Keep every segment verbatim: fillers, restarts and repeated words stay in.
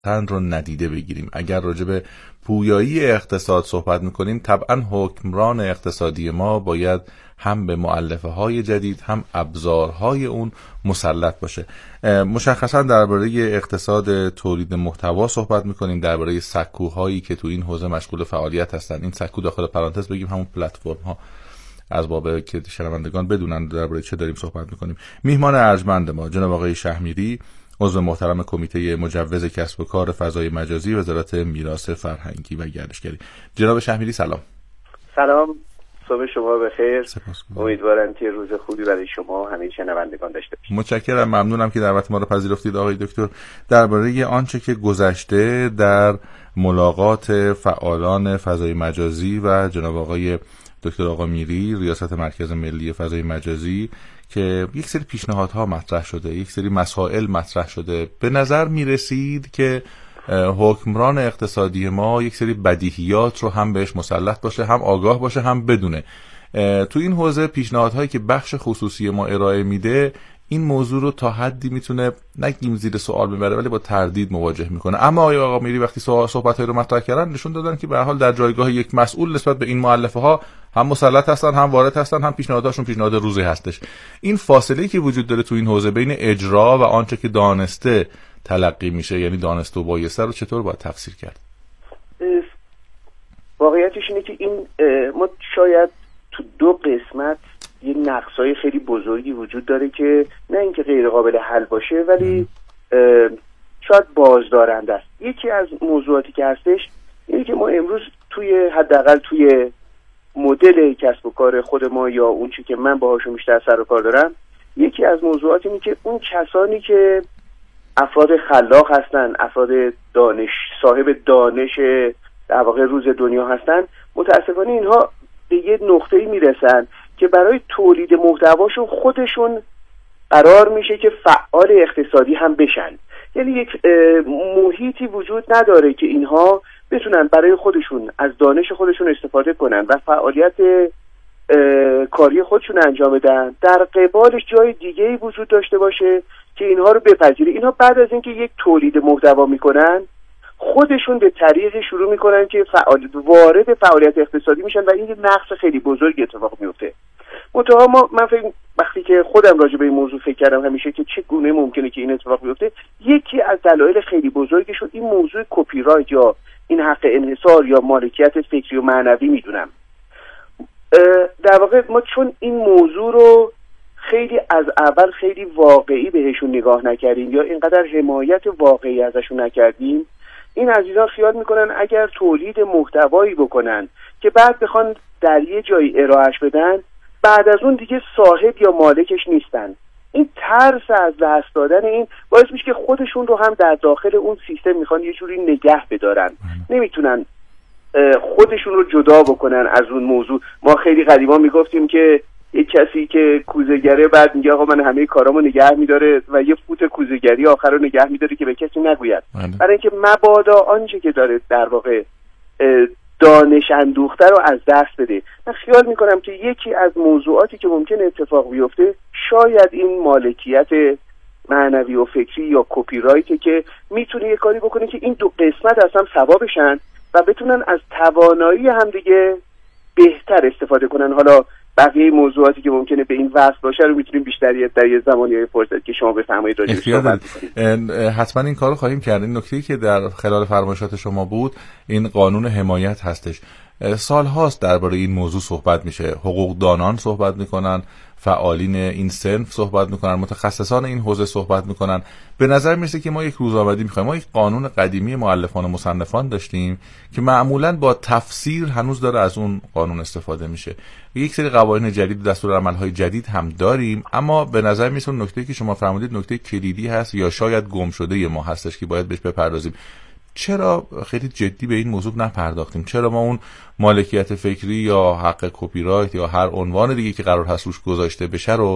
رو ندیده بگیریم. اگر راجع به پویایی اقتصاد صحبت میکنیم، طبعا حکمران اقتصادی ما باید هم به مؤلفه‌های جدید هم ابزارهای اون مسلط باشه. مشخصا درباره اقتصاد تولید محتوا صحبت میکنیم، درباره سکوهایی که تو این حوزه مشغول فعالیت هستن. این سکو داخل پرانتز بگیم همون پلتفرم ها، از باب که شنوندگان بدونن درباره چه داریم صحبت میکنیم. میهمان ارجمند ما جناب آقای شهمیری، عضو محترم کمیته مجوز کسب و کار فضای مجازی وزارت میراث فرهنگی و گردشگری. جناب شهمیری سلام. سلام، صبح شما بخیر. امیدوارم که روز خوبی برای شما و همه شنوندگان داشته باشید. متشکرم، ممنونم که دعوت ما رو پذیرفتید آقای دکتر. درباره آنچه که گذشته در ملاقات فعالان فضای مجازی و جناب آقای دکتر آقا میری، ریاست مرکز ملی فضای مجازی، که یک سری پیشنهادها مطرح شده، یک سری مسائل مطرح شده، به نظر می رسید که حکمران اقتصادی ما یک سری بدیهیات رو هم بهش مسلط باشه، هم آگاه باشه، هم بدونه. تو این حوزه پیشنهادهایی که بخش خصوصی ما ارائه میده این موضوع رو تا حدی میتونه نگیم زیر سوال ببره، ولی با تردید مواجه میکنه. اما آقای آقا میری وقتی صحبت‌های رو مطرح کردن نشون دادن که به هر حال در جایگاه یک مسئول نسبت به این مؤلفه ها هم مسلط هستن، هم وارد هستن، هم پیشنهاداشون پیشنهاد روزی هستش. این فاصله‌ای که وجود داره تو این حوزه بین اجرا و آنچه که دانسته تلقی میشه، یعنی دانسته و بایسته، رو چطور باید تفسیر کرد؟ واقعیتش اینه که این ما شاید تو دو قسمت یه نقصای خیلی بزرگی وجود داره که نه اینکه غیر قابل حل باشه، ولی شاید بازدارنده است. یکی از موضوعاتی که هستش اینه که ما امروز توی حداقل توی مدل کسب و کار خود ما یا اون چیزی که من باهاشون بیشتر سر و کار دارم، یکی از موضوعاتی اینه که اون کسانی که افراد خلاق هستن، افراد دانش صاحب دانش در واقع روز دنیا هستن، متاسفانه اینها به یه نقطه‌ای میرسن که برای تولید محتواشون خودشون قرار میشه که فعال اقتصادی هم بشن. یعنی یک محیطی وجود نداره که اینها بتونن برای خودشون از دانش خودشون استفاده کنن و فعالیت کاری خودشون انجام بدن، در قبالش جای دیگه‌ای وجود داشته باشه که اینها رو بپذیره. اینها بعد از اینکه یک تولید محتوا میکنن خودشون به طریقی شروع میکنن که فعالیت وارد فعالیت اقتصادی میشن و این یه نقص خیلی بزرگی اتفاق میفته. منتها ما من فکر وقتی که خودم راجع به این موضوع فکر کردم همیشه که چه گونه ممکنه که این اتفاق بیفته، یکی از دلایل خیلی بزرگی شد این موضوع کپی رایت یا این حق انحصار یا مالکیت فکری و معنوی میدونم. در واقع ما چون این موضوع رو خیلی از اول خیلی واقعی بهشون نگاه نکردیم یا اینقدر حمایت واقعی ازشون نکردیم، این عزیزان خیال میکنن اگر تولید محتوایی بکنن که بعد بخوان در یه جایی ارائهش بدن، بعد از اون دیگه صاحب یا مالکش نیستن. این ترس از دست دادن این باعث میشه که خودشون رو هم در داخل اون سیستم میخوان یه جوری نگه بدارن، نمیتونن خودشون رو جدا بکنن از اون موضوع. ما خیلی قدیما میگفتیم که یک کسی که کوزه‌گره بعد میگه آقا من همه کارامو نگه میداره و یه فوت کوزه‌گری آخر رو نگه میداره که به کسی نگوید، برای اینکه مبادا آنچه که داره در واقع دانش اندوخته رو از دست بده. من خیال میکنم که یکی از موضوعاتی که ممکنه اتفاق بیفته شاید این مالکیت معنوی و فکری یا کپی رایته که میتونه یه کاری بکنه که این دو قسمت از هم سوا بشن و بتونن از توانایی هم دیگه بهتر استفاده کنن. حالا بقیه موضوعاتی که ممکنه به این وصل باشه رو میتونیم بیشتر در یه زمانی فرصت که شما بفرمایید راجعش صحبت کنید. حتما این کارو خواهیم کرد. این نکته‌ای که در خلال فرمایشات شما بود این قانون حمایت هستش. سال هاست درباره این موضوع صحبت میشه، حقوقدانان صحبت میکنن، فعالین این صنف صحبت میکنن، متخصصان این حوزه صحبت میکنن. به نظر میرسه که ما یک روزآمدی میخوایم. ما یک قانون قدیمی مؤلفان و مصنفان داشتیم که معمولاً با تفسیر هنوز داره از اون قانون استفاده میشه. یک سری قوانین جدید و دستورالعمل‌های جدید هم داریم، اما به نظر میرسه نکته‌ای که شما فرمودید نکته کلیدی هست یا شاید گم شده ما هستش که باید بهش بپردازیم. چرا خیلی جدی به این موضوع نپرداختیم؟ چرا ما اون مالکیت فکری یا حق کپی رایت یا هر عنوان دیگه که قرار هست روش گذاشته بشه رو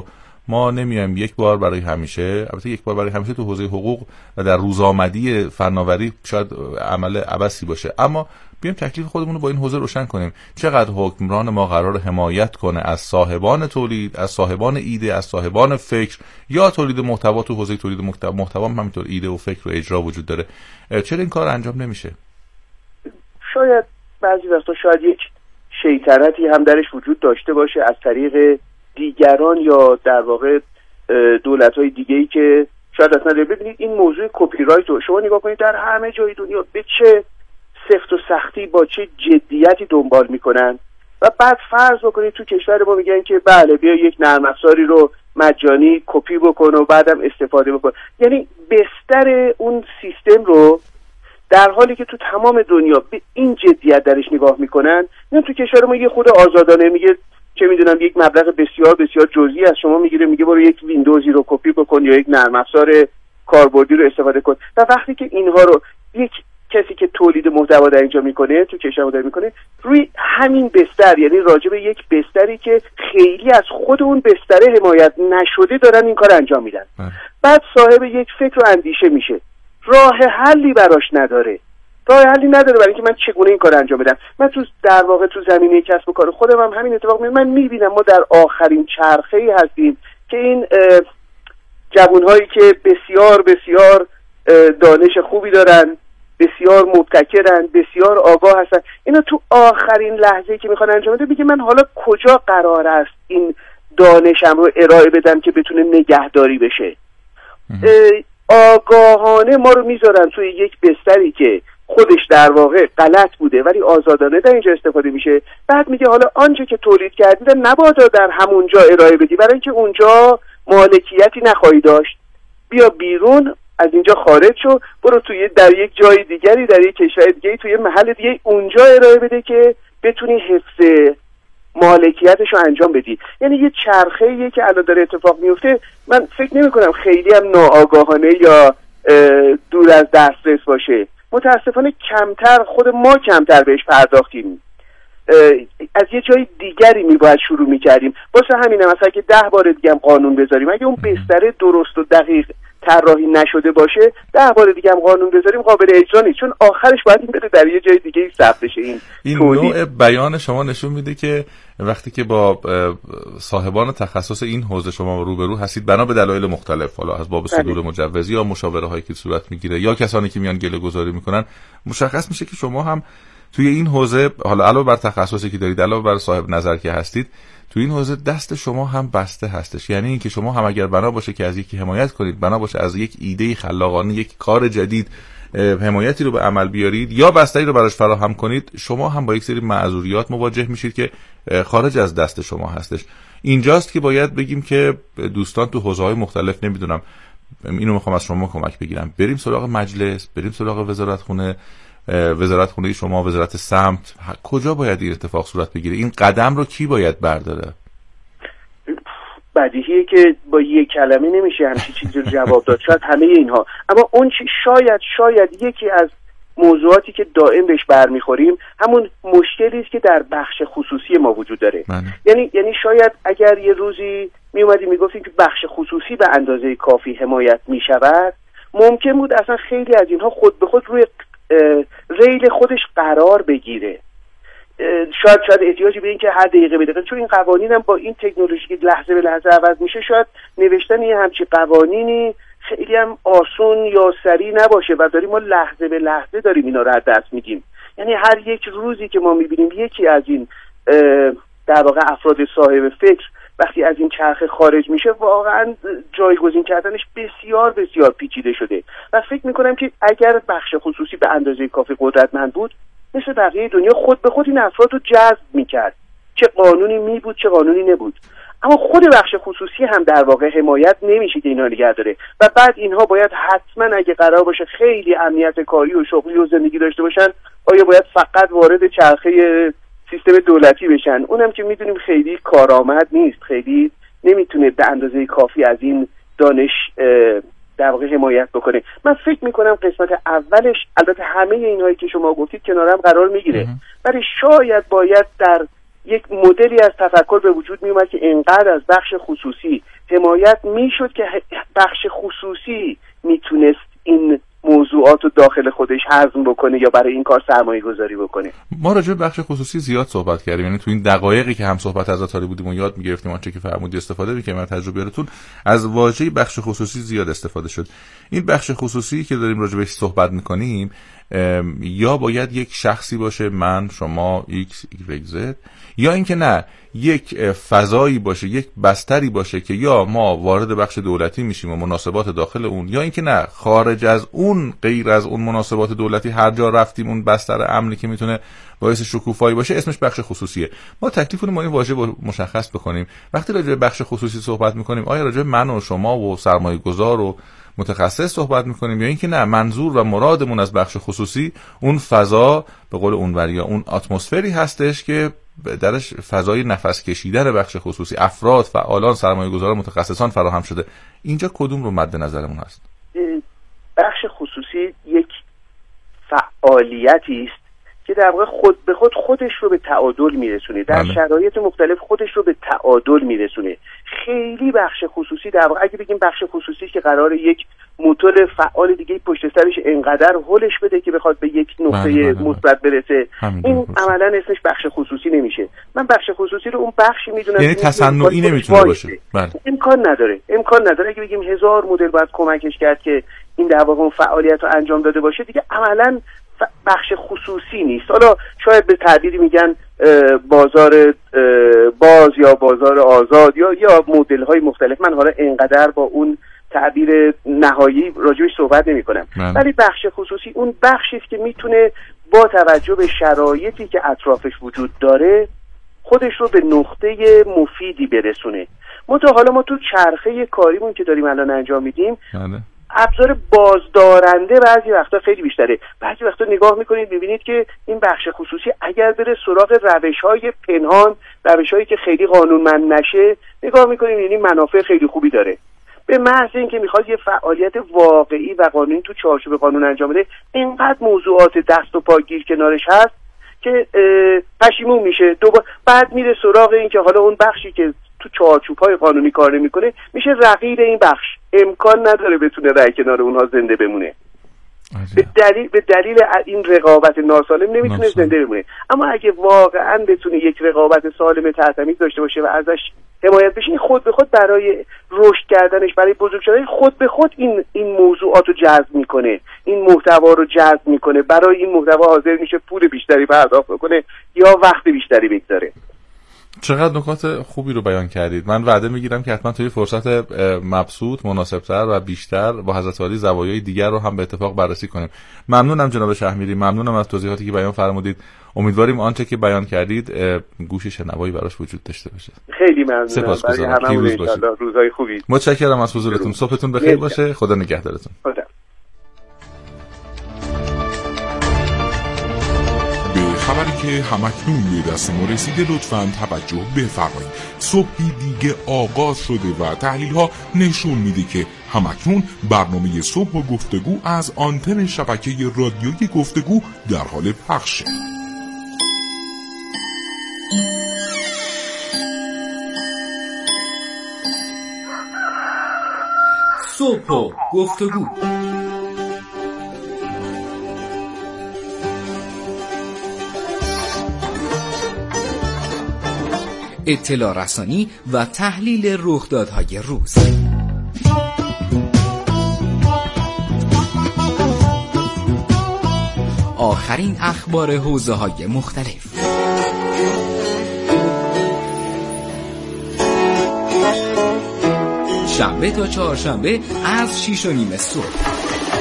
ما نمیایم یک بار برای همیشه، البته یک بار برای همیشه تو حوزه حقوق و در روزآمدی فناوری شاید عمل عبثی باشه، اما بیایم تکلیف خودمون رو با این حوزه روشن کنیم. چقدر حکمران ما قرار حمایت کنه از صاحبان تولید، از صاحبان ایده، از صاحبان فکر یا تولید محتوا؟ تو حوزه تولید محتوا هم همینطور ایده و فکر و اجرا وجود داره. چرا این کار انجام نمیشه؟ شاید بعضی وقتا شاید یک شیطنتی هم درش وجود داشته باشه از طریق دیگران یا در واقع دولت‌های دیگه‌ای که شاید اصلا ببینید این موضوع کپی رایت رو شما نگاه کنید در همه جای دنیا به چه سفت و سختی با چه جدیتی دنبال میکنن و بعد فرض بکنید تو کشور ما میگن که بله بیا یک نرم افزاری رو مجانی کپی بکن و بعدم استفاده بکن. یعنی بستر اون سیستم رو در حالی که تو تمام دنیا به این جدیت درش نگاه میکنن، نه تو کشور ما یه خود آزادانه میگه چه میدونم یک مبلغ بسیار بسیار جزئی از شما میگیره میگه برو یک ویندوزی رو کپی بکن یا یک نرم افزار کاربردی رو استفاده کن. و وقتی که اینها رو یک کسی که تولید محتوا در اینجا میکنه تو کشور داره میکنه روی همین بستر، یعنی راجع به یک بستری که خیلی از خود اون بستر حمایت نشده دارن این کار انجام میدن، بعد صاحب یک فکر و اندیشه میشه، راه حلی براش نداره، راه حلی نداره برای اینکه من چگونه این کار انجام بدم. من تو در واقع تو زمینه کسب و کار خودم هم همین اتفاق میفته. من میبینم ما در آخرین چرخه‌ای هستیم که این جوانهایی که بسیار بسیار دانش خوبی دارن، بسیار مبتکرن، بسیار آگاه هستن، اینا تو آخرین لحظه‌ای که میخوان انجام بده میگه من حالا کجا قرار است این دانشم رو ارائه بدم که بتونه نگهداری بشه. آگاهانه ما رو میذارن توی یک بستری که خودش در واقع غلط بوده ولی آزادانه در اینجا استفاده میشه. بعد میگه حالا آنچه که تولید کردی نبادا در همونجا ارائه بدی برای اینکه اونجا مالکیتی نخواهی داشت، بیا بیرون از اینجا خارج شو، برو توی در یک جای دیگری، در یک کشور دیگری، توی محل دیگه اونجا ارائه بده که بتونی حفظ مالکیتش رو انجام بدی. یعنی یه چرخه‌ایه که الان داره اتفاق میفته. من فکر نمی کنم خیلی هم ناآگاهانه یا دور از دسترس باشه. متاسفانه کمتر، خود ما کمتر بهش پرداختیم. از یه جای دیگری میباید شروع میکردیم. واسه همینه مثلا که ده بار دیگه هم قانون بذاریم، اگه اون بستر درست و دقیق طراحی نشده باشه ده بار دیگه هم قانون بذاریم قابل اجرا نیست، چون آخرش باید این بره در یه جای دیگه ثبت بشه. این این نوع بیان شما نشون میده که وقتی که با صاحبان تخصص این حوزه شما روبرو هستید بنا به دلایل مختلف، حالا از باب صدور مجوزی یا مشاوره هایی که صورت میگیره یا کسانی که میان گله گذاری میکنن، مشخص میشه که شما هم توی این حوزه، حالا علاوه بر تخصصی که دارید، علاوه بر صاحب نظر که هستید، تو این حوزه دست شما هم بسته هستش. یعنی اینکه شما هم اگر بنا باشه که از یکی حمایت کنید، بنا باشه از یک ایده خلاقانه، یک کار جدید حمایتی رو به عمل بیارید یا بستری رو براش فراهم کنید، شما هم با یک سری معذوریات مواجه میشید که خارج از دست شما هستش. اینجاست که باید بگیم که دوستان تو حوزه‌های مختلف، نمیدونم، اینو میخوام از شما کمک بگیرم، بریم سراغ مجلس، بریم سراغ وزارت خونه، وزارت خونه شما، وزارت سمت، کجا باید این اتفاق صورت بگیره؟ این قدم رو کی باید برداره؟ بدیهیه که با یک کلمه نمیشه همچین چیزی رو جواب داد، شاید همه اینها. اما اون چی شاید شاید یکی از موضوعاتی که دائم بهش برمیخوریم همون مشکلی است که در بخش خصوصی ما وجود داره. من. یعنی یعنی شاید اگر یه روزی می اومدیم میگفتیم که بخش خصوصی به اندازه کافی حمایت میشود، ممکن بود اصلا خیلی از اینها خود به خود روی ریل خودش قرار بگیره. شاید شاید احتیاجی به این که هر دقیقه به دقیقه، چون این قوانین هم با این تکنولوژی که لحظه به لحظه عوض میشه، شاید نوشتن یه همچی قوانینی خیلی هم آسون یا سریع نباشه و داریم ما لحظه به لحظه داریم اینا رو از دست میدیم. یعنی هر یک روزی که ما میبینیم یکی از این در واقع افراد صاحب فکر وقتی از این چرخه خارج میشه، واقعا جایگزین کردنش بسیار بسیار پیچیده شده و فکر میکنم که اگر بخش خصوصی به اندازه کافی قدرتمند بود، مثل بقیه دنیا خود به خود این افراد رو جذب میکرد، چه قانونی می بود چه قانونی نبود. اما خود بخش خصوصی هم در واقع حمایت نمیشه که اینا نگه داره و بعد اینها باید حتما اگه قرار باشه خیلی امنیت کاری و شغلی و زندگی داشته باشن، آیا باید فقط وارد چرخه سیستم دولتی بشن؟ اونم که میدونیم خیلی کارآمد نیست، خیلی نمیتونه به اندازه کافی از این دانش در واقع حمایت بکنه. من فکر میکنم قسمت اولش، البته همه اینهایی که شما گفتید کنارم قرار میگیره، ولی شاید باید در یک مدلی از تفکر به وجود می اومد که اینقدر از بخش خصوصی حمایت میشد که بخش خصوصی میتونست این موضوعات رو داخل خودش هضم بکنه یا برای این کار سرمایه گذاری بکنه. ما راجع به بخش خصوصی زیاد صحبت کردیم، یعنی تو این دقایقی که هم صحبت از عطاری بودیم و یاد میگرفتیم آنچه که فرمودی استفاده می‌کنیم از تجربیاتتون، از واژه بخش خصوصی زیاد استفاده شد. این بخش خصوصی که داریم راجع بهش صحبت می‌کنیم یا باید یک شخصی باشه، من، شما، ایکس، ایگرگ، زد، یا اینکه نه یک فضایی باشه، یک بستری باشه که یا ما وارد بخش دولتی میشیم و مناسبات داخل اون، یا اینکه نه خارج از اون، غیر از اون مناسبات دولتی هر جا رفتیم اون بستر امنی که میتونه باعث شکوفایی باشه اسمش بخش خصوصیه. ما تکلیفمون با این واژه مشخص بکنیم. وقتی راجع به بخش خصوصی صحبت میکنیم آیا راجع به من و شما و سرمایه گذار و متخصص صحبت میکنیم یا اینکه نه منظور و مرادمون از بخش خصوصی اون فضا به قول اونوری یا اون اتمسفری هستش که درش فضای نفس کشیدن بخش خصوصی، افراد، فعالان، سرمایه‌گذاران، متخصصان فراهم شده. اینجا کدوم رو مد نظرمون هست؟ بخش خصوصی یک فعالیتی است که در واقع خود به خود خودش رو به تعادل میرسونه، در بله. شرایط مختلف خودش رو به تعادل میرسونه. خیلی بخش خصوصی در واقع اگه بگیم بخش خصوصی که قراره یک موتور فعال دیگه پشت سرش انقدر هولش بده که بخواد به یک نقطه مثبت برسه، این عملا اسمش بخش خصوصی نمیشه. من بخش خصوصی رو اون بخشی میدونم یعنی تصنعی نمیتونه باشه. بله. امکان نداره امکان نداره اگه بگیم هزار مدل باید کمکش کرد که این در واقع اون فعالیت رو انجام داده باشه، دیگه عملا بخش خصوصی نیست. حالا شاید به تعبیری میگن بازار باز یا بازار آزاد یا یا مدل های مختلف. من حالا انقدر با اون تعبیر نهایی راجعش صحبت نمی کنم، ولی بخش خصوصی اون بخشی است که میتونه با توجه به شرایطی که اطرافش وجود داره خودش رو به نقطه مفیدی برسونه. منتها حالا ما تو چرخه کاریمون که داریم الان انجام میدیم ابزار بازدارنده بعضی وقتا خیلی بیشتره. بعضی وقتا نگاه میکنید میبینید که این بخش خصوصی اگر بره سراغ روش‌های پنهان، روش‌هایی که خیلی قانونمند نشه، نگاه میکنید یعنی منافع خیلی خوبی داره. به محض اینکه میخواد یه فعالیت واقعی و قانونی تو چارچوب قانون انجام بده، اینقدر موضوعات دست و پاگیر کنارش هست که پشیمون میشه. دوباره بعد میره سراغ این که حالا اون بخشی که تو چارچوب‌های قانونی کار نمی‌کنه میشه رقیب این بخش، امکان نداره بتونه رای کنار اونها زنده بمونه. به دلیل به دلیل این رقابت ناسالم نمیتونه ناسالم. زنده بمونه. اما اگه واقعا بتونه یک رقابت سالم تعتمیز داشته باشه و ازش حمایت بشه، خود به خود برای رشد کردنش، برای بزرگ شدن خود به خود این این موضوعات رو جذب میکنه، این محتوا رو جذب میکنه، برای این محتوا حاضر میشه پول بیشتری پرداخت کنه یا وقت بیشتری بگذاره. چقدر نکات خوبی رو بیان کردید. من وعده میگیرم که حتما توی فرصت مبسوط، مناسبتر و بیشتر با حضرت عالی زوایای دیگر رو هم به اتفاق بررسی کنیم. ممنونم جناب شهمیری، ممنونم از توضیحاتی که بیان فرمودید. امیدواریم آنچه که بیان کردید گوش شنوایی براش وجود داشته باشه. خیلی ممنونم. سپاسگزارم. پیروز باشید. روزهای خوبی. متشکرم از حضورتون. صبحتون بخیر باشه. خدا نگهدارتون. خدا. خبری که همکنون به دست ما رسیده لطفاً توجه بفرمایید. صبحی دیگه آغاز شده و تحلیل ها نشون میده که همکنون برنامه صبح و گفتگو از آنتن شبکه رادیویی گفتگو در حال پخشه. صبح و گفتگو اطلاع رسانی و تحلیل رخدادهای روز. آخرین اخبار حوزه‌های مختلف. شنبه تا چهارشنبه از شیش و نیم صبح.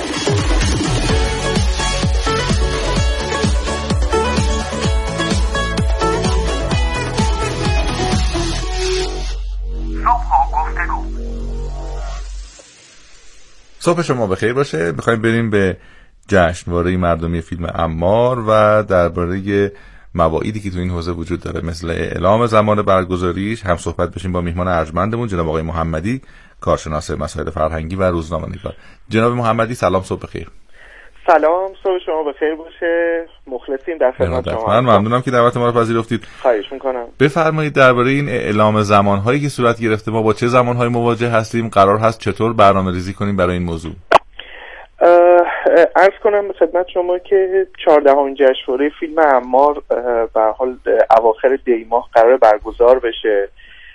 صبح شما بخیر باشه. میخوایم بریم به جشنواره مردمی فیلم عمار و درباره مواعیدی که تو این حوزه وجود داره مثل اعلام زمان برگزاریش هم صحبت بشیم با میهمان ارجمندمون جناب آقای محمدی، کارشناس مسائل فرهنگی و روزنامه‌نگار. جناب محمدی سلام، صبح بخیر. سلام، صبح شما بخیر باشه. مخلصیم در خدمت شما. من ممنونم که دعوت ما رو پذیرفتید. خواهش میکنم. بفرمایید درباره این اعلام زمانهایی که صورت گرفته ما با چه زمانهایی مواجه هستیم، قرار هست چطور برنامه‌ریزی کنیم برای این موضوع؟ عرض کنم به خدمت شما که چهاردهمین جشنواره فیلم عمار به حال اواخر دی ماه قرار برگزار بشه.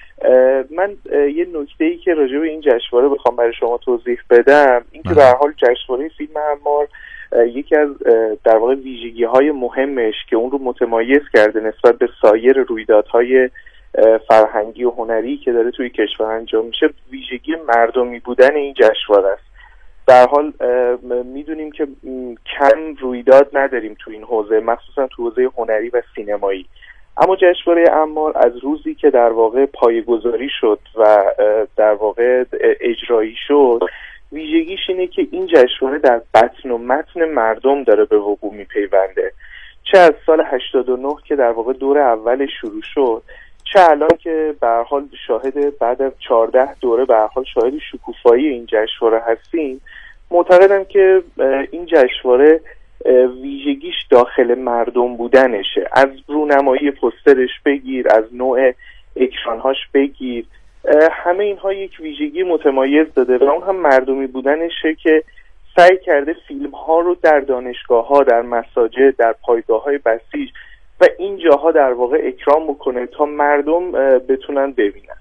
من یه نکته‌ای که راجع به این جشنواره بخوام برای شما توضیح بدم این که به هر حال جشنواره فیلم عمار یکی از در واقع ویژگی‌های مهمش که اون رو متمایز کرده نسبت به سایر رویدادهای فرهنگی و هنری که داره توی کشور انجام میشه، ویژگی مردمی بودن این جشنواره است. در حال میدونیم که کم رویداد نداریم تو این حوزه، مخصوصا تو حوزه هنری و سینمایی. اما جشنواره عمار از روزی که در واقع پایه‌گذاری شد و در واقع اجرایی شد، ویژگیش اینه که این جشنواره در بطن و متن مردم داره به وقوع میپیونده. چه از سال هشتاد و نه که در واقع دور اول شروع شد، چه الان که به هر حال شاهد بعد از چهارده دوره به هر حال شاهد شکوفایی این جشنواره هستیم. معتقدم که این جشنواره ویژگیش داخل مردم بودنشه، از رونمایی پوسترش بگیر، از نوع اکرانهاش بگیر، همه اینها یک ویژگی متمایز داده و اون هم مردمی بودنشه که سعی کرده فیلم ها رو در دانشگاه ها، در مساجد، در پایگاه های بسیج و این جاها در واقع اکرام بکنه تا مردم بتونن ببینن.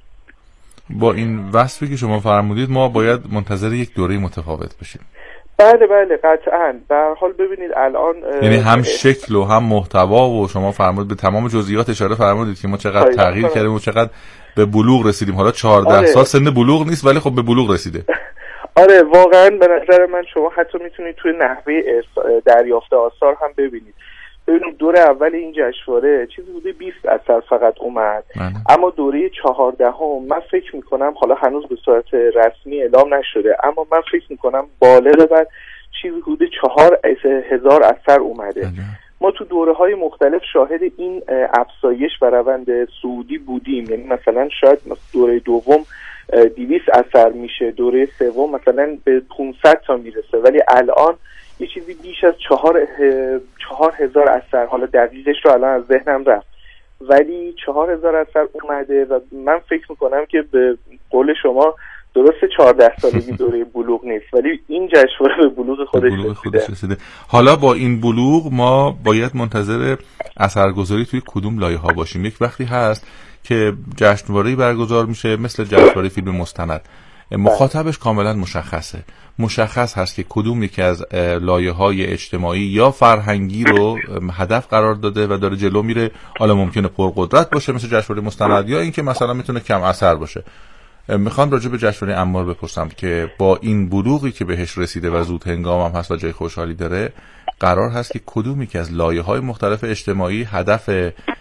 با این وصفی که شما فرمودید ما باید منتظر یک دوره متفاوت باشیم. بله بله قطعاً. به هر حال ببینید الان یعنی هم شکل و هم محتوا و شما فرمودید به تمام جزئیات اشاره فرمودید که ما چقدر تغییر کردیم و چقدر به بلوغ رسیدیم. حالا چهارده آره. سال سن بلوغ نیست ولی خب به بلوغ رسیده. آره واقعاً به نظر من شما حتی میتونید توی نحوه دریافت آثار هم ببینید. ببینید دوره اول این جشنواره چیزی بوده بیست اثر فقط اومد من. اما دوره چهاردهم من فکر میکنم، حالا هنوز به صورت رسمی اعلام نشده، اما من فکر میکنم بالغ بر چیزی بوده چهار هزار اثر اومده. من. ما تو دوره های مختلف شاهد این افزایش و روند صعودی بودیم. یعنی مثلا شاید دوره دوم دویست اثر میشه، دوره سوم مثلا به پانصد تا میرسه، ولی الان یه چیزی بیش از چهار چهار هزار اثر، حالا دقیقش رو الان از ذهنم رفت، ولی چهار هزار اثر اومده و من فکر میکنم که به قول شما درسته چهارده سالگی دوره بلوغ نیست، ولی این جشنواره به بلوغ خودش رسیده. حالا با این بلوغ ما باید منتظر اثرگذاری توی کدوم لایه ها باشیم؟ یک وقتی هست که جشنواره‌ای برگزار میشه مثل جشنواره فیلم مستند، مخاطبش کاملا مشخصه، مشخص هست که کدوم یکی از لایه‌های اجتماعی یا فرهنگی رو هدف قرار داده و داره جلو میره. حالا ممکنه پرقدرت باشه مثل جشنواره مستند یا اینکه مثلا میتونه کم اثر باشه. میخوام راجع به جشنواره عمار بپرسم که با این بلوغی که بهش رسیده و زود هنگام هم هست و جای خوشحالی داره، قرار هست که کدوم یکی از لایه‌های مختلف اجتماعی هدف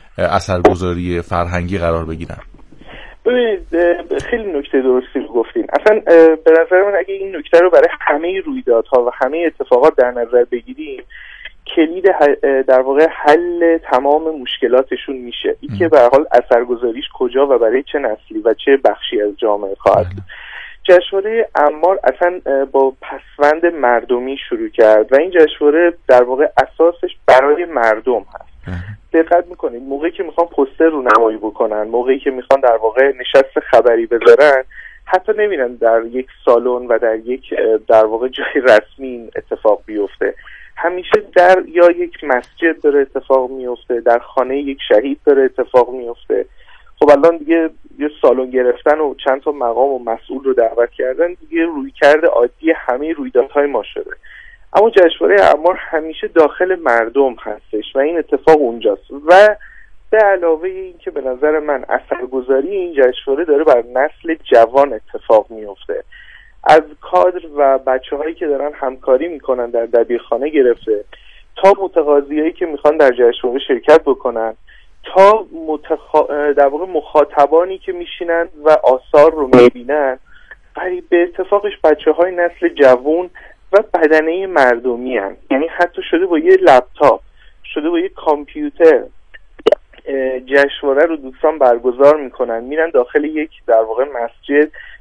اثرگذاری فرهنگی قرار بگیرن؟ ببینید خیلی نکته درستی رو گفتین. اصلا به نظر من اگه این نکته رو برای همه رویدادها و همه اتفاقات در نظر بگیریم، کلید در واقع حل تمام مشکلاتشون میشه. این که به هر حال اثرگذاریش کجا و برای چه نسلی و چه بخشی از جامعه خواهد بود. جشنواره عمار اصلا با پسوند مردمی شروع کرد و این جشنواره در واقع اساسش برای مردم هست. دقت میکنید موقعی که میخوان پوستر رو نمایی بکنن، موقعی که میخوان در واقع نشست خبری بذارن، حتی نمیرن در یک سالن و در یک در واقع جای رسمی این اتفاق بیفته. همیشه در یا یک مسجد داره اتفاق میفته، در خانه یک شهید داره اتفاق میفته. خب الان دیگه یه سالن گرفتن و چند تا مقام و مسئول رو دعوت کردن دیگه رویکرد عادی همه رویدادهای ما شده. اما جشنواره عمار همیشه داخل مردم هستش و این اتفاق اونجاست. و به علاوه این که به نظر من اثرگذاری این جشنواره داره بر نسل جوان اتفاق میفته، از کادر و بچه‌هایی که دارن همکاری میکنن در دبیرخانه گرفته تا متقاضیایی که میخوان در جشنواره شرکت بکنن، تا متخ... در واقع مخاطبانی که میشینن و آثار رو میبینن. ولی به اتفاقش بچه‌های نسل جوان و بدنه مردمی هن. یعنی حتی شده با یه لپتاپ، شده با یه کامپیوتر جشنواره رو دوستان برگزار میکنن، میرن داخل یک در واقع مسجد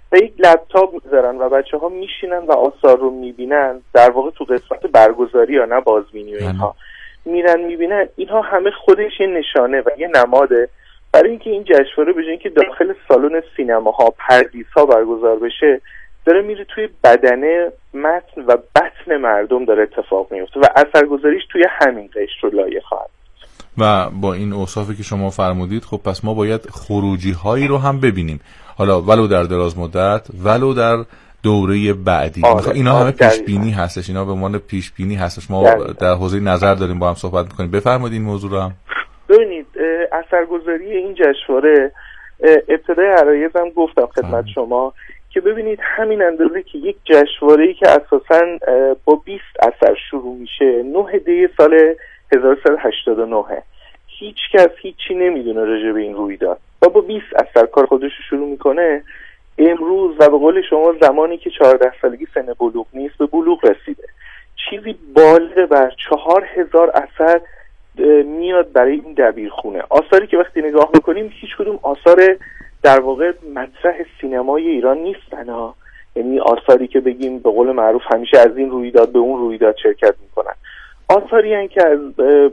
و یک لپتاپ میذارن و بچه ها میشینن و آثار رو میبینن، در واقع تو قسمت برگزاری یا نه بازبینی و اینها میرن میبینن، اینها همه خودش یه نشانه و یه نماده برای اینکه این جشنواره به جای اینکه داخل سالن سینماها پردیس‌ها برگزار بشه، داره میره توی بدنه، متن و بطن مردم داره اتفاق میفته و اثرگذاریش توی همین قشر رو لایق خواهد. و با این اوصافی که شما فرمودید خب پس ما باید خروجی هایی رو هم ببینیم، حالا ولو در دراز مدت ولو در دوره بعدی. آره، اینا آره، همه پیش بینی هستش، اینا به عنوان پیش بینی هستش. ما دقیقا. در حوزه نظر داریم با هم صحبت میکنیم. بفرمایید این موضوع رو هم. ببینید اثرگذاری این جشنواره، ابتدای عرایزم گفتم خدمت شما که ببینید همین اندازه که یک جشنواره‌ای که اساساً با بیست اثر شروع میشه، نه دی سال هزار و سیصد و هشتاد و نه، هیچ کس هیچی نمیدونه راجع به این رویداد و با بیست اثر کار خودش رو شروع میکنه. امروز و به قول شما زمانی که چهارده سالگی سن بلوغ نیست، به بلوغ رسیده، چیزی بالغ بر چهار هزار اثر میاد برای این دبیرخونه. آثاری که وقتی نگاه میکنیم هیچ کدوم آثار در واقع مطرح سینمای ایران نیستن ها، یعنی آثاری که بگیم به قول معروف همیشه از این رویداد به اون رویداد شرکت میکنن، آثاری هستند که از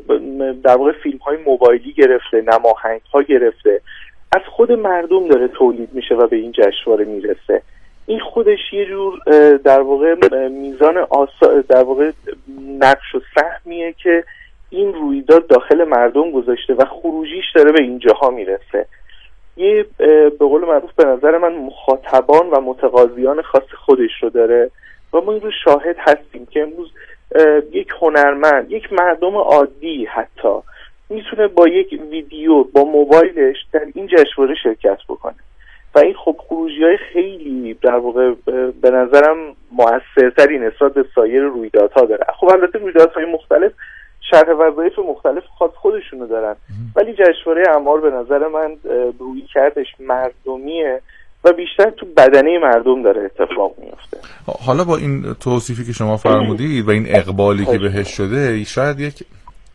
در واقع فیلم های موبایلی گرفته، نماهنگ ها گرفته، از خود مردم داره تولید میشه و به این جشنواره میرسه. این خودش یه جور در واقع میزان آثار، در واقع نقش و سهمیه که این رویداد داخل مردم گذاشته و خروجیش داره به اینجاها میرسه. یه به قول معروف به نظر من مخاطبان و متقاضیان خاص خودش رو داره و ما این رو شاهد هستیم که امروز یک هنرمند، یک مردم عادی حتی میتونه با یک ویدیو با موبایلش در این جشنواره شرکت بکنه و این خب خروجی‌های خیلی در واقع به نظرم مؤثرتری نسبت به سایر رویدادها داره. خب البته رویدادهای مختلف شرح وظایف مختلف خاص خودشونو دارن، ولی جشنواره اعمار به نظر من روی کردش مردمیه و بیشتر تو بدنه مردم داره اتفاق میفته. حالا با این توصیفی که شما فرمودید و این اقبالی که بهش شده، شاید یک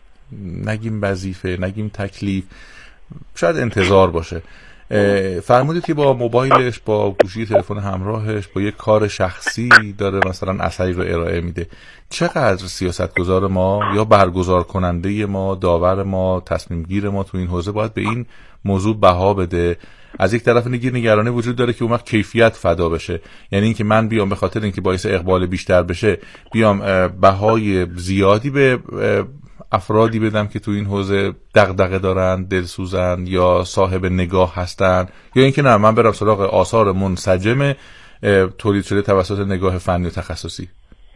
نگیم وظیفه، نگیم تکلیف، شاید انتظار باشه. فرمودید که با موبایلش، با گوشی تلفن همراهش، با یک کار شخصی داره مثلا اثری رو ارائه میده. چقدر سیاستگزار ما یا برگزار کننده ما، داور ما، تصمیم گیر ما تو این حوزه باید به این موضوع بها بده؟ از یک طرف نگیر نگرانی وجود داره که اون وقت کیفیت فدا بشه، یعنی اینکه من بیام به خاطر اینکه باعث اقبال بیشتر بشه بیام بهای زیادی به افرادی بدم که تو این حوزه دغدغه دارن، دلسوزن یا صاحب نگاه هستن، یا اینکه نه من برم سراغ آثار منسجم تولید شده توسط نگاه فنی و تخصصی.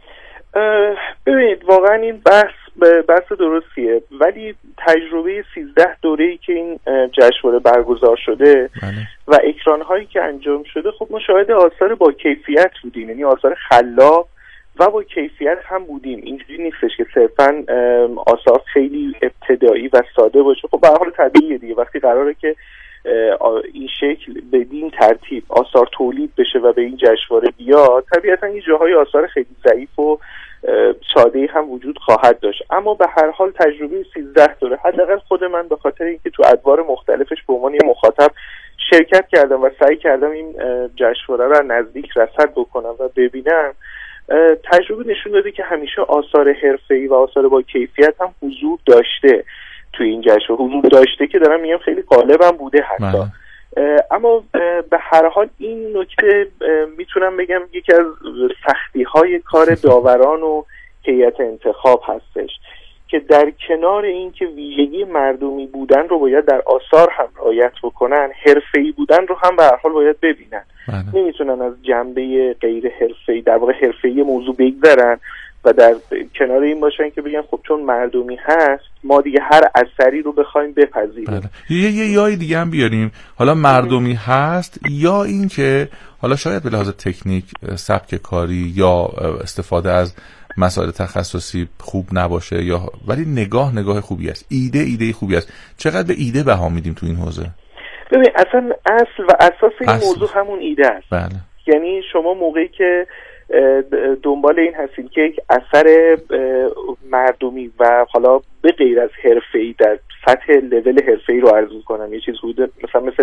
ببینید واقعا این بحث بحث درستیه، ولی تجربه سیزده دوره‌ای که این جشنواره برگزار شده بله. و اکران‌هایی که انجام شده، خب ما شاهد آثار با کیفیت بودیم، یعنی آثار خلاق و با کیفیت هم بودیم. اینجوری نیستش که صرفاً آثار خیلی ابتدایی و ساده باشه. خب به هر حال طبیعیه دیگه، وقتی قراره که این شکل بدین ترتیب آثار تولید بشه و به این جشنواره بیاد، طبیعتاً یه جاهای آثار خیلی ضعیف و ساده‌ای هم وجود خواهد داشت، اما به هر حال تجربه سیزده دوره، حداقل خود من به خاطر اینکه تو ادوار مختلفش به عنوان یه مخاطب شرکت کردم و سعی کردم این جشنواره رو نزدیک رصد بکنم و ببینم، تجربه نشون داده که همیشه آثار حرفه‌ای و آثار با کیفیت هم حضور داشته توی این جشنواره. حضور داشته که دارم میگم خیلی غالبم بوده حتی، اما به هر حال این نکته میتونم بگم یکی از سختی‌های کار داوران و هیئت انتخاب هستش که در کنار این که ویژگی مردمی بودن رو باید در آثار هم رعایت بکنن، حرفه‌ای بودن رو هم به هر حال باید ببینن. نمیتونن از جنبه غیر حرفه‌ای در واقع حرفه‌ای موضوع بگذرن و در کنار این باشن که بگن خب چون مردمی هست ما دیگه هر اثری رو بخوایم بپذیریم. بله. یه یه یای دیگه هم بیاریم، حالا مردمی هست یا این که حالا شاید به لحاظ تکنیک، سبک کاری یا استفاده از مسائل تخصصی خوب نباشه، یا ولی نگاه نگاه خوبی است، ایده ایده خوبی است. چقدر به ایده بها میدیم تو این حوزه؟ ببین اصلا اصل و اساس این اصل. موضوع همون ایده است. بله. یعنی شما موقعی که دنبال این هستید که یک اثر مردمی و حالا به غیر از حرفه‌ای در سطح لول حرفه‌ای رو عرض کنم، یه چیز حدود مثلا مثل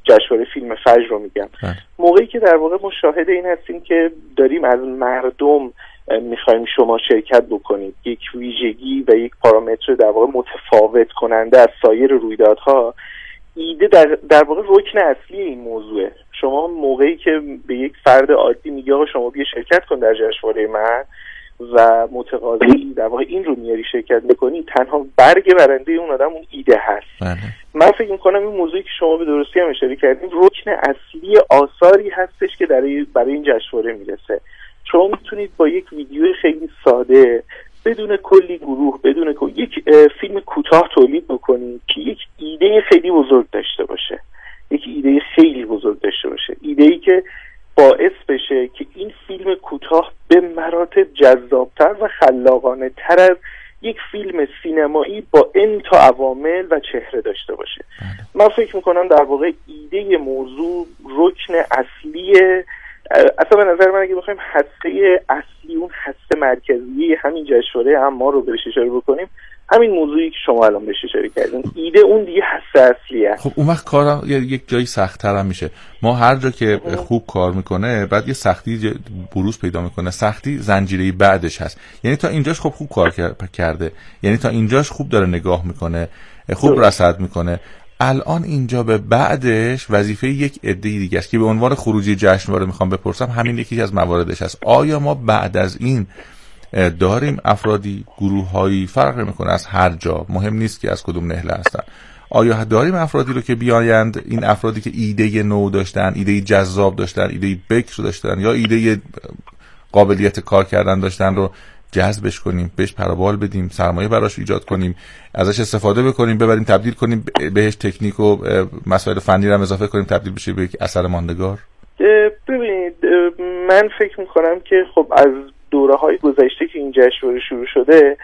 جشنواره فیلم فجر رو میگم. موقعی که در واقع ما شاهد این هستیم که داریم از مردم میخوایم شما شرکت بکنید، یک ویژگی و یک پارامتر در واقع متفاوت کننده از سایر رویدادها، ایده در, در واقع رکن اصلی این موضوعه. شما موقعی که به یک فرد عادی میگه آقا شما بیا شرکت کن در جشنواره من و متقاضی در واقع این رو میاری شرکت میکنی، تنها برگ برنده اون آدم اون ایده هست. بله. من فکر میکنم این موضوعی که شما به درستی هم اشاره کردید رکن اصلی آثاری هستش که برای برای این جشنواره میرسه. شما میتونید با یک ویدیو خیلی ساده بدون کلی گروه، بدون کل... یک فیلم کوتاه تولید بکنید که یک ایده خیلی بزرگ داشته باشه، یک ایده خیلی بزرگ داشته باشه، ایده‌ای که باعث بشه که این فیلم کوتاه به مراتب جذابتر و خلاقانه تر از یک فیلم سینمایی با این تا عوامل و چهره داشته باشه. من فکر میکنم در واقع ایده موضوع رکن اصلی، اصلا به نظر من اگه بخوایم هسته اصلی، اون هسته مرکزی همین جشنواره اما رو بهش اشاره بکنیم، همین موضوعی که شما الان بهش اشاره کردین، ایده اون دیگه هسته اصلیه. خب اون وقت کارم یک جایی سخت‌تر هم میشه. ما هر جا که خوب کار میکنه بعد یه سختی بروز پیدا میکنه. سختی زنجیره بعدش هست. یعنی تا اینجاش خب خوب کار کرده، یعنی تا اینجاش خوب داره نگاه میکنه، خوب رصد میکنه. الان اینجا به بعدش وظیفه یک عده دیگه است که به عنوان خروجی جشنواره میخوام بپرسم، همین یکی از مواردش هست. آیا ما بعد از این داریم افرادی، گروه‌هایی، فرق نمی‌کنه از هر جا، مهم نیست که از کدوم نهله هستن، آیا داریم افرادی رو که بیایند، این افرادی که ایده نو داشتن، ایده جذاب داشتن، ایده بکر داشتن یا ایده قابلیت کار کردن داشتن رو جذبش کنیم، بهش پروبال بدیم، سرمایه براش ایجاد کنیم، ازش استفاده بکنیم، ببریم تبدیل کنیم بهش تکنیک و مسائل فنی رو هم اضافه کنیم، تبدیل بشه به یک اثر ماندگار؟ ببینید من فکر می‌کنم که خب از دوره‌های گذشته که این جشنواره شروع شده،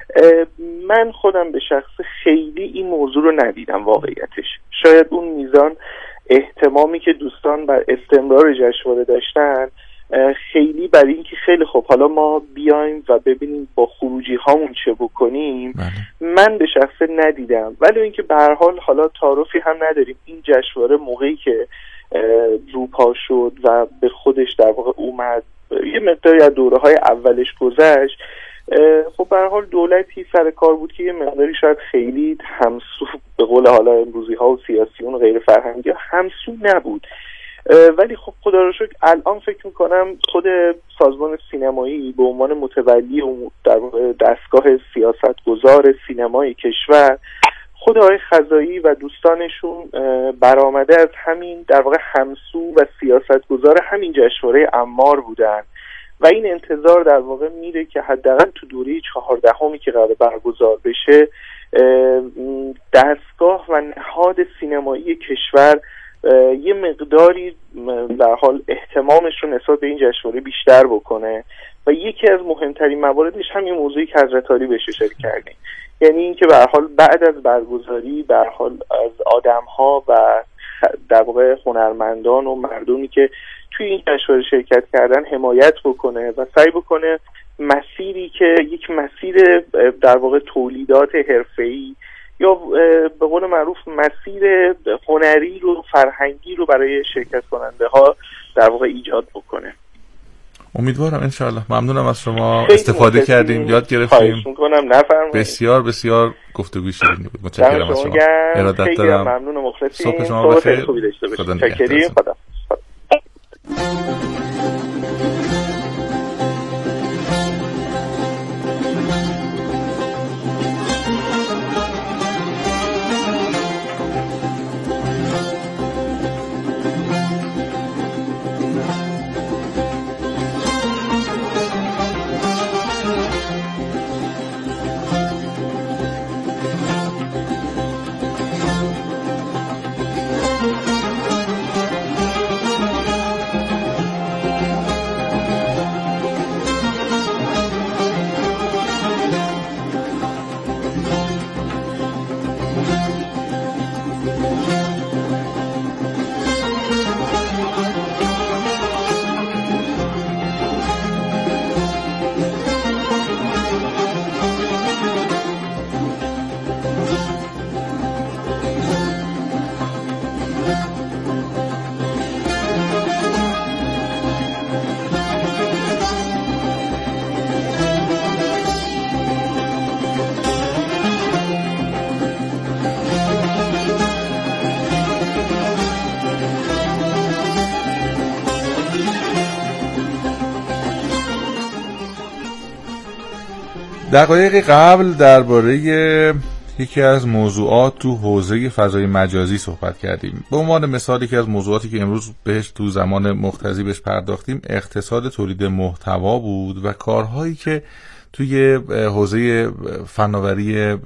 من خودم به شخص خیلی این موضوع رو ندیدم. واقعیتش شاید اون میزان اهتمامی که دوستان بر استمرار جشنواره داشتن خیلی برای اینکه خیلی خب حالا ما بیایم و ببینیم با خروجی هامون چه بکنیم، من به شخص ندیدم. ولی اینکه به هر حال حالا تعارفی هم نداریم، این جشنواره موقعی که روپا شد و به خودش در واقع اومد، یه مقداری از دوره‌های اولش گذشت، خب به هر حال دولتی سر کار بود که یه مقداری شاید خیلی همسو به قول حالا امروزی‌ها و سیاسیون و غیر فرهنگی همسو نبود. ولی خب خدا رو شکر الان فکر میکنم خود سازمان سینمایی به عنوان متولی و در واقع دستگاه سیاستگزار سینمای کشور، خود آقای خزایی و دوستانشون برآمده از همین در واقع همسو و سیاستگزار همین جشنواره عمار بودن و این انتظار در واقع میره که حداقل تو دوره چهاردهمی که قرار برگزار بشه، دستگاه و نهاد سینمایی کشور یه مقداری در حال احتمامش رو نسبت به این جشنواره بیشتر بکنه و یکی از مهمترین مواردش همین موضوعی که حضرت عالی بهش اشاره کردیم، یعنی اینکه به هر حال بعد از برگزاری به هر حال از آدم‌ها و در واقع هنرمندان و مردمی که توی این جشنواره شرکت کردن حمایت بکنه و سعی بکنه مسیری که یک مسیر در واقع تولیدات حرفه‌ای یا به قول معروف مسیر هنری رو، فرهنگی رو برای شرکت کننده ها در واقع ایجاد بکنه. امیدوارم انشاءالله. ممنونم از شما، استفاده کردیم، یاد گرفتیم. بسیار بسیار گفتگوی شیرینی بود. متشکرم از شما. ارادت دارم. ممنون و مخلصیم. صبح شما بخیر. خدا نگهدار. خدا. دقایق قبل درباره یکی از موضوعات تو حوزه فضای مجازی صحبت کردیم. به عنوان مثال یکی از موضوعاتی که امروز بهش تو زمان مختصی بهش پرداختیم اقتصاد تولید محتوا بود و کارهایی که توی حوزه فناوری